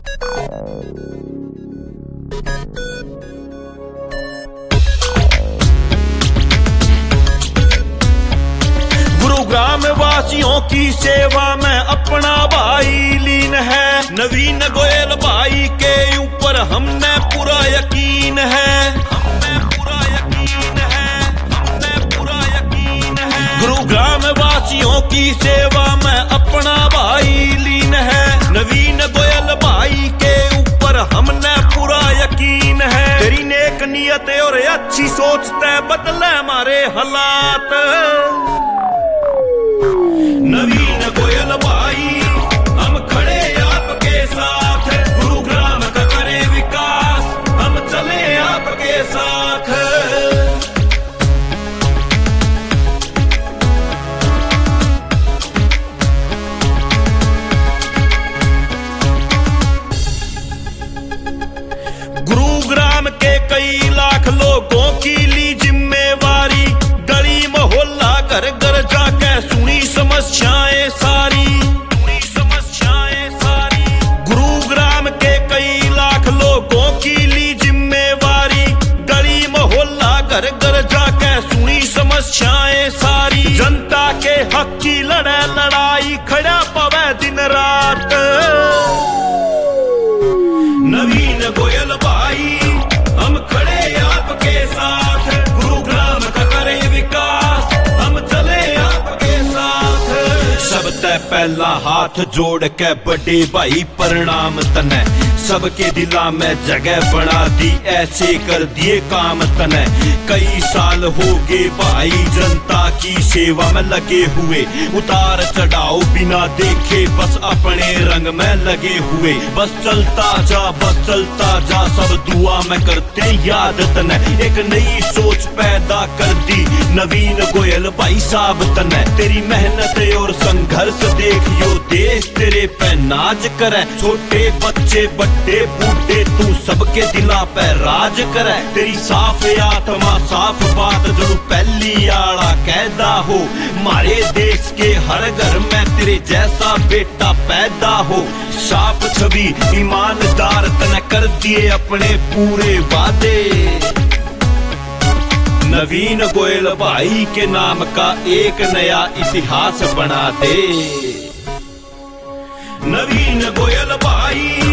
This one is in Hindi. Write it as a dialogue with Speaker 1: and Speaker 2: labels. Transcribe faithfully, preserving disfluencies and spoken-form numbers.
Speaker 1: गुरुग्राम वासियों की सेवा में अपना भाई लीन है। नवीन गोयल भाई के ऊपर हमने पूरा यकीन है, हमने पूरा यकीन है, हमने पूरा यकीन है। गुरुग्राम वासियों की सेवा में अपना भाई लीन है। नवीन गोयल भाई के ऊपर हमने पूरा यकीन है। तेरी नेक नियत और अच्छी सोच ते बदले हमारे हालात। नवीन गोयल भाई हम खड़े आपके साथ, गुरुग्राम का करे विकास हम चले आपके साथ। गुरुग्राम के कई लाख लोगों की ली जिम्मेवारी। गली मोहल्ला घर घर जाके सुनी समस्याएं सारी, सुनी समस्याएं सारी। गुरुग्राम के कई लाख लोगों की ली जिम्मेवारी। गली मोहल्ला घर घर जाके सुनी समस्याएं सारी। जनता के हक की लड़े लड़ाई खड़ा पवे दिन रात। नवीन गोयल भाई हम खड़े आपके साथ, गुरुग्राम का करे विकास हम चले आपके साथ। सबसे पहला हाथ जोड़ के बड़े भाई प्रणाम तने। सबके दिला में जगह बना दी, ऐसे कर दिए काम तने। कई साल हो गए भाई जनता की सेवा में लगे हुए। उतार चढ़ाओ बिना देखे बस अपने रंग में लगे हुए। बस चलता जा बस चलता जा सब दुआ में करते याद तने। एक नई सोच पैदा कर दी नवीन गोयल भाई साहब तने। तेरी मेहनत और संघर्ष देखियो देश तेरे पे नाज करे। छोटे बच्चे बड़े बूढ़े तू सबके दिला पे राज करे। तेरी साफ आत्मा साफ बात जरूर पहली आड़ा कहदा हो। मारे देश के हर घर में तेरे जैसा बेटा पैदा हो। साफ छवि ईमानदार तने कर दिए अपने पूरे वादे। नवीन गोयल भाई के नाम का एक नया इतिहास बना दे। नवीन गोयल भाई